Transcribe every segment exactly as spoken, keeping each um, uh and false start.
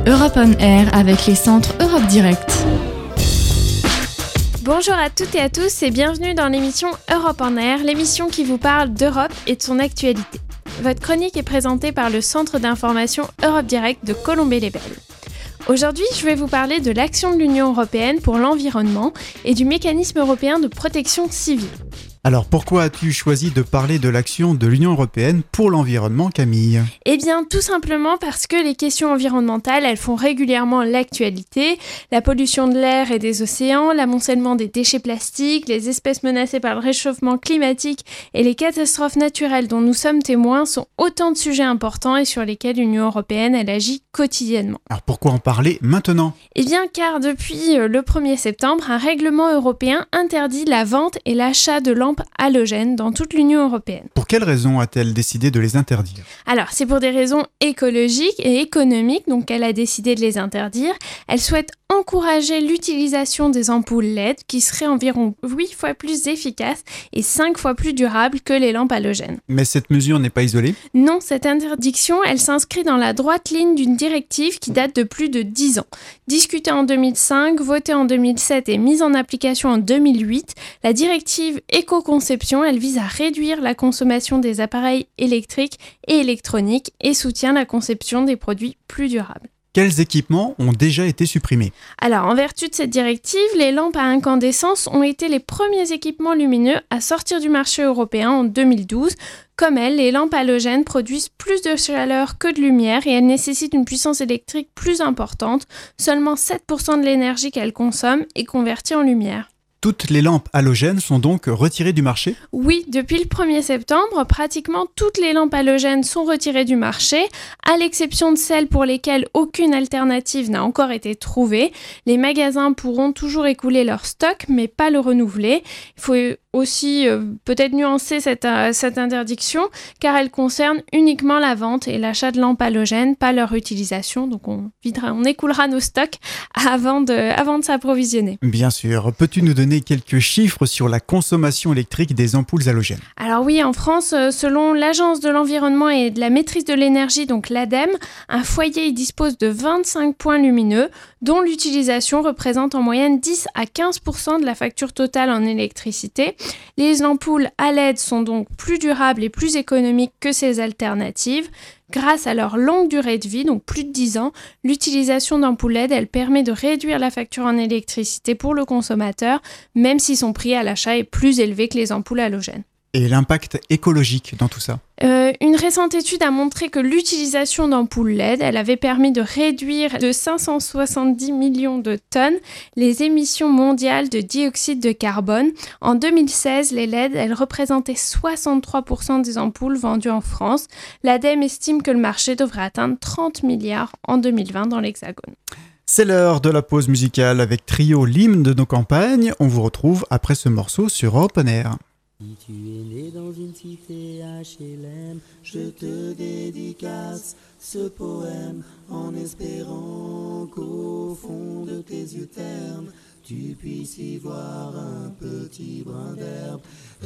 Europe on Air avec les centres Europe Direct. Bonjour à toutes et à tous et bienvenue dans l'émission Europe en Air, l'émission qui vous parle d'Europe et de son actualité. Votre chronique est présentée par le centre d'information Europe Direct de Colombey-les-Belles. Aujourd'hui, je vais vous parler de l'action de l'Union européenne pour l'environnement et du mécanisme européen de protection civile. Alors pourquoi as-tu choisi de parler de l'action de l'Union européenne pour l'environnement, Camille ? Eh bien, tout simplement parce que les questions environnementales, elles font régulièrement l'actualité. La pollution de l'air et des océans, l'amoncellement des déchets plastiques, les espèces menacées par le réchauffement climatique et les catastrophes naturelles dont nous sommes témoins sont autant de sujets importants et sur lesquels l'Union européenne, elle agit quotidiennement. Alors pourquoi en parler maintenant ? Eh bien, car depuis le premier septembre, un règlement européen interdit la vente et l'achat de lampes halogènes dans toute l'Union européenne. Pour quelles raisons a-t-elle décidé de les interdire ? Alors, c'est pour des raisons écologiques et économiques, donc elle a décidé de les interdire. Elle souhaite encourager l'utilisation des ampoules L E D qui seraient environ huit fois plus efficaces et cinq fois plus durables que les lampes halogènes. Mais cette mesure n'est pas isolée ? Non, cette interdiction, elle s'inscrit dans la droite ligne d'une directive qui date de plus de dix ans. Discutée en deux mille cinq, votée en deux mille sept et mise en application en deux mille huit, la directive éco-conception, elle vise à réduire la consommation des appareils électriques et électroniques et soutient la conception des produits plus durables. Quels équipements ont déjà été supprimés ? Alors, en vertu de cette directive, les lampes à incandescence ont été les premiers équipements lumineux à sortir du marché européen en deux mille douze. Comme elles, les lampes halogènes produisent plus de chaleur que de lumière et elles nécessitent une puissance électrique plus importante. Seulement sept pour cent de l'énergie qu'elles consomment est convertie en lumière. Toutes les lampes halogènes sont donc retirées du marché ? Oui, depuis le premier septembre, pratiquement toutes les lampes halogènes sont retirées du marché, à l'exception de celles pour lesquelles aucune alternative n'a encore été trouvée. Les magasins pourront toujours écouler leur stock, mais pas le renouveler. Il faut aussi euh, peut-être nuancer cette, euh, cette interdiction, car elle concerne uniquement la vente et l'achat de lampes halogènes, pas leur utilisation. Donc on, videra, on écoulera nos stocks avant de, avant de s'approvisionner. Bien sûr. Peux-tu nous donner quelques chiffres sur la consommation électrique des ampoules halogènes ? Alors oui, en France, selon l'Agence de l'environnement et de la maîtrise de l'énergie, donc l'ADEME, un foyer y dispose de vingt-cinq points lumineux, dont l'utilisation représente en moyenne dix à quinze pour cent de la facture totale en électricité. Les ampoules à L E D sont donc plus durables et plus économiques que ces alternatives. Grâce à leur longue durée de vie, donc plus de dix ans, l'utilisation d'ampoules L E D, elle permet de réduire la facture en électricité pour le consommateur, même si son prix à l'achat est plus élevé que les ampoules halogènes. Et l'impact écologique dans tout ça ? Euh, une récente étude a montré que l'utilisation d'ampoules L E D, elle avait permis de réduire de cinq cent soixante-dix millions de tonnes les émissions mondiales de dioxyde de carbone. En deux mille seize, les L E D, elles représentaient soixante-trois pour cent des ampoules vendues en France. L'ADEME estime que le marché devrait atteindre trente milliards en deux mille vingt dans l'Hexagone. C'est l'heure de la pause musicale avec Trio, l'hymne de nos campagnes. On vous retrouve après ce morceau sur Europe on Air. Si tu es né dans une cité H L M, je te dédicace ce poème en espérant qu'au fond de tes yeux ternes, tu puisses y voir un petit brin d'herbe.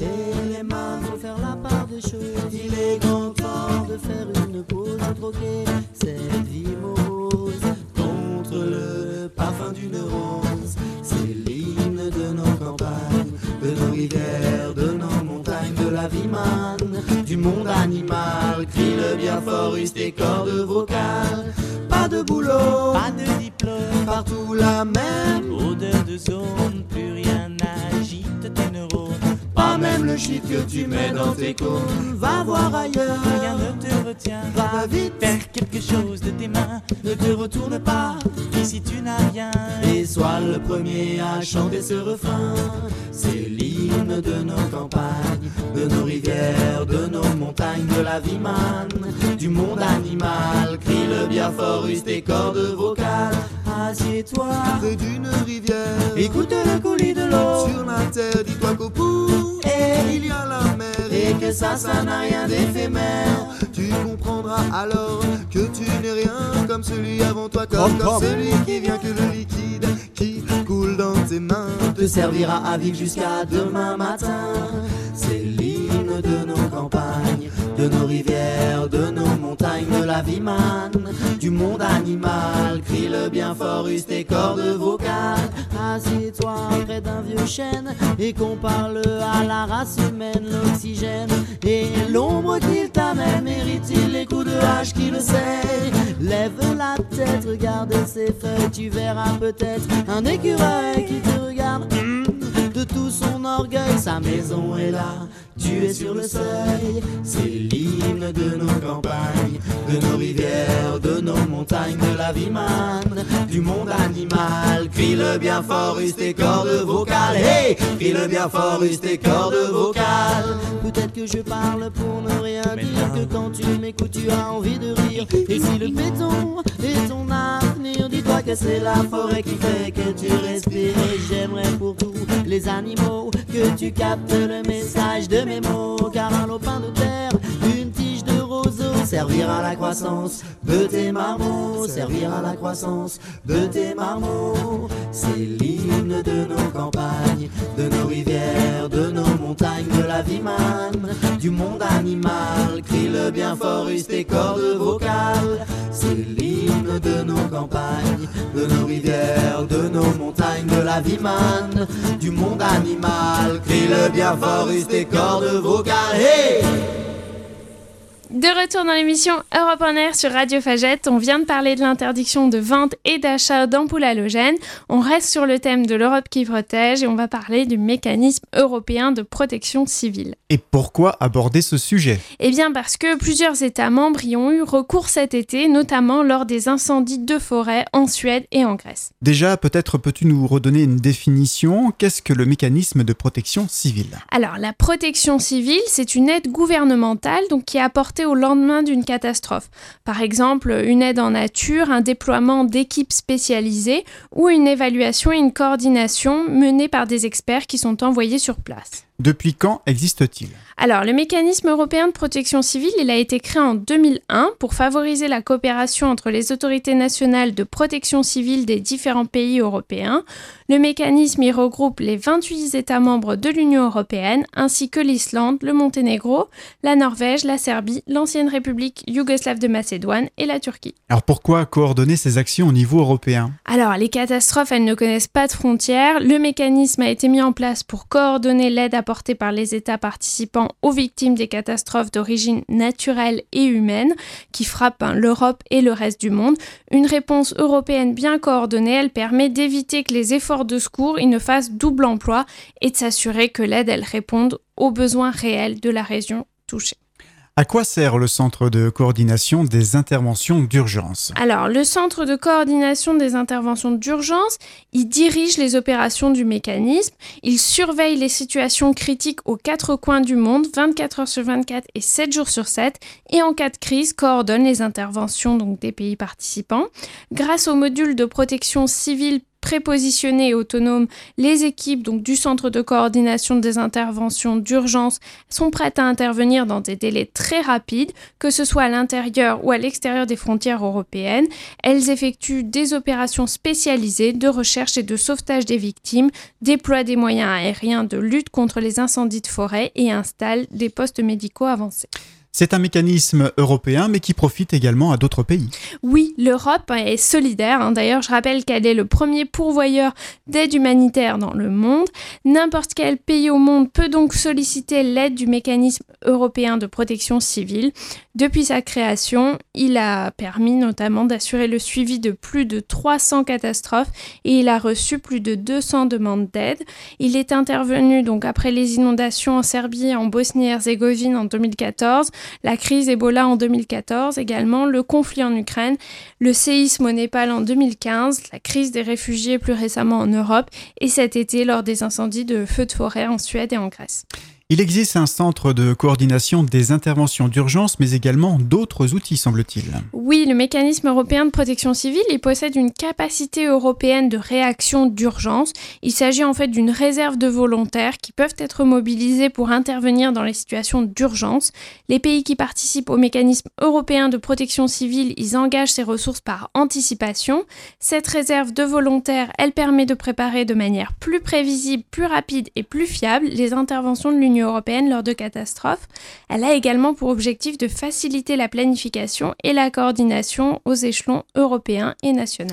Et les mains vont faire la part des choses, il est grand temps de faire une pause, de troquer cette vie morose contre le parfum d'une rose. C'est l'hymne de nos campagnes, de nos rivières, de nos montagnes, de la vie manne, du monde animal. Crie le bien fort, use tes cordes vocales. Pas de boulot, pas de diplôme, partout la même odeur de zone, plus rien n'agite tes neurones. Pas même le shit que tu mets dans tes cônes. Va voir ailleurs, rien ne te retient. Va vite, faire quelque chose de tes mains. Ne te retourne pas, ici tu n'as rien. Et sois le premier à chanter ce refrain. C'est l'hymne de nos campagnes, de nos rivières, de nos montagnes, de la vie manne, du monde animal. Crie le bien fort, use tes cordes vocales. Assieds-toi près d'une rivière, écoute le coulis de l'eau. Sur la terre, dis-toi qu'au bout, et il y a la mer. Et que ça, ça n'a rien d'éphémère. Tu comprendras alors que tu n'es rien comme celui avant toi, comme, comme celui qui vient que le liquide qui coule dans tes mains te servira à vivre jusqu'à demain matin. C'est l'hymne de nos campagnes, de nos rivières, de nos montagnes, de la vie manne, du monde animal. Crie le bien fort, use tes cordes vocales. Assieds-toi près d'un vieux chêne et qu'on parle à la race humaine. L'oxygène et l'ombre qu'il t'amène, mérite-t-il les coups de hache qui le sait? Lève la tête, regarde ses feuilles, tu verras peut-être un écureuil qui te regarde. Mmh, de tout son orgueil, sa maison est là, tu es sur le seuil. C'est l'hymne de nos campagnes, de nos rivières, de nos montagnes, de la vie manne, du monde animal. Crie-le bien fort, use tes cordes vocales. Hey, crie-le bien fort, use tes cordes vocales. Peut-être que je parle pour ne rien dire, que quand tu m'écoutes tu as envie de rire. Et si le béton est ton avenir, dis-toi que c'est la forêt qui fait que tu respires. Et j'aimerais pour tous les animaux que tu captes le message de mes mots, car un lopin de terre, une tige de roseau servira à la croissance de tes marmots, servira à la croissance de tes marmots. C'est l'hymne de nos campagnes, de nos rivières, de nos montagnes, de la vie manne, du monde animal. Crie-le bien fort, use tes cordes vocales. C'est l'hymne de nos campagnes, de nos rivières, de nos montagnes, de la vie manne, du monde animal. Crie-le bien fort, use tes cordes vocales. Hey! De retour dans l'émission Europe en Air sur Radio Fagette, on vient de parler de l'interdiction de vente et d'achat d'ampoules halogènes. On reste sur le thème de l'Europe qui protège et on va parler du mécanisme européen de protection civile. Et pourquoi aborder ce sujet ? Eh bien parce que plusieurs États membres y ont eu recours cet été, notamment lors des incendies de forêt en Suède et en Grèce. Déjà, peut-être peux-tu nous redonner une définition ? Qu'est-ce que le mécanisme de protection civile ? Alors, la protection civile, c'est une aide gouvernementale donc, qui est apportée au lendemain d'une catastrophe. Par exemple, une aide en nature, un déploiement d'équipes spécialisées ou une évaluation et une coordination menée par des experts qui sont envoyés sur place. Depuis quand existe-t-il ? Alors, le mécanisme européen de protection civile, il a été créé en deux mille un pour favoriser la coopération entre les autorités nationales de protection civile des différents pays européens. Le mécanisme y regroupe les vingt-huit États membres de l'Union européenne, ainsi que l'Islande, le Monténégro, la Norvège, la Serbie, l'ancienne République yougoslave de Macédoine et la Turquie. Alors pourquoi coordonner ces actions au niveau européen ? Alors, les catastrophes, elles ne connaissent pas de frontières. Le mécanisme a été mis en place pour coordonner l'aide apportée par les États participants aux victimes des catastrophes d'origine naturelle et humaine qui frappent hein, l'Europe et le reste du monde. Une réponse européenne bien coordonnée, elle permet d'éviter que les efforts de secours ils ne fassent double emploi et de s'assurer que l'aide elle réponde aux besoins réels de la région touchée. À quoi sert le centre de coordination des interventions d'urgence ? Alors, le centre de coordination des interventions d'urgence, il dirige les opérations du mécanisme, il surveille les situations critiques aux quatre coins du monde, vingt-quatre heures sur vingt-quatre et sept jours sur sept, et en cas de crise, coordonne les interventions donc, des pays participants. Grâce au module de protection civile prépositionnés et autonomes, les équipes donc, du centre de coordination des interventions d'urgence sont prêtes à intervenir dans des délais très rapides, que ce soit à l'intérieur ou à l'extérieur des frontières européennes. Elles effectuent des opérations spécialisées de recherche et de sauvetage des victimes, déploient des moyens aériens de lutte contre les incendies de forêt et installent des postes médicaux avancés. C'est un mécanisme européen, mais qui profite également à d'autres pays. Oui, l'Europe est solidaire. D'ailleurs, je rappelle qu'elle est le premier pourvoyeur d'aide humanitaire dans le monde. N'importe quel pays au monde peut donc solliciter l'aide du mécanisme européen de protection civile. Depuis sa création, il a permis notamment d'assurer le suivi de plus de trois cents catastrophes et il a reçu plus de deux cents demandes d'aide. Il est intervenu donc après les inondations en Serbie et en Bosnie-Herzégovine en deux mille quatorze, la crise Ebola en deux mille quatorze également, le conflit en Ukraine, le séisme au Népal en deux mille quinze, la crise des réfugiés plus récemment en Europe et cet été lors des incendies de feux de forêt en Suède et en Grèce. Il existe un centre de coordination des interventions d'urgence, mais également d'autres outils, semble-t-il. Oui, le mécanisme européen de protection civile, il possède une capacité européenne de réaction d'urgence. Il s'agit en fait d'une réserve de volontaires qui peuvent être mobilisés pour intervenir dans les situations d'urgence. Les pays qui participent au mécanisme européen de protection civile, ils engagent ces ressources par anticipation. Cette réserve de volontaires, elle permet de préparer de manière plus prévisible, plus rapide et plus fiable les interventions de l'Union européenne lors de catastrophes. Elle a également pour objectif de faciliter la planification et la coordination aux échelons européens et nationaux.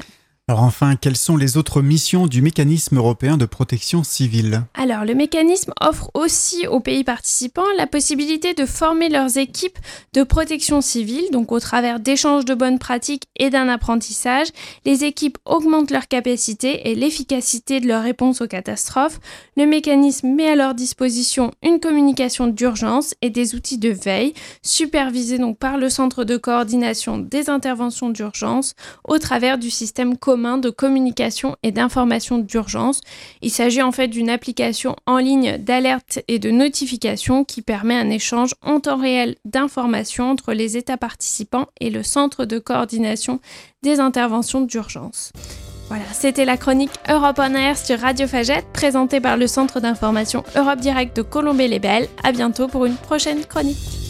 Alors enfin, quelles sont les autres missions du mécanisme européen de protection civile ? Alors, le mécanisme offre aussi aux pays participants la possibilité de former leurs équipes de protection civile, donc au travers d'échanges de bonnes pratiques et d'un apprentissage. Les équipes augmentent leur capacité et l'efficacité de leur réponse aux catastrophes. Le mécanisme met à leur disposition une communication d'urgence et des outils de veille, supervisés donc par le Centre de coordination des interventions d'urgence au travers du système commun de communication et d'information d'urgence. Il s'agit en fait d'une application en ligne d'alerte et de notification qui permet un échange en temps réel d'informations entre les États participants et le Centre de coordination des interventions d'urgence. Voilà, c'était la chronique Europe on Air sur Radio Fagette, présentée par le Centre d'information Europe Direct de Colombey-les-Belles. À bientôt pour une prochaine chronique.